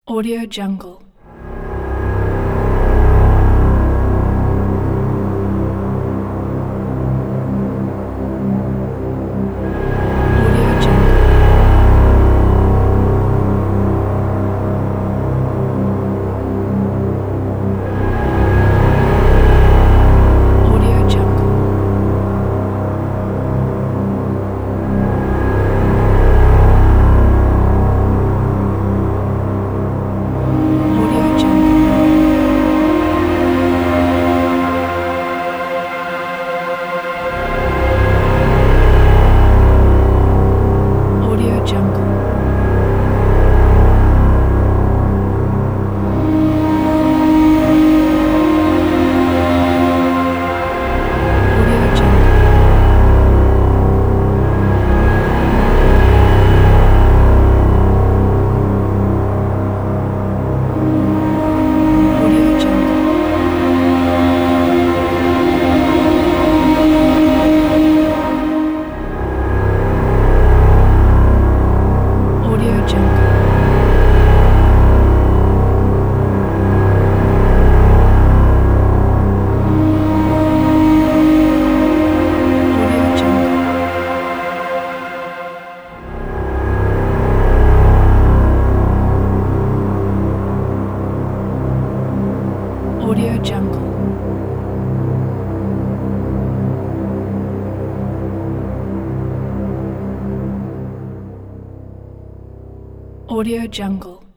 Audio Jungle. Audio Jungle. Audio Jungle. Audio Jungle. Audio Jungle. Audio Jungle. Audio Jungle. Audio Jungle. Audio Jungle. Audio Jungle.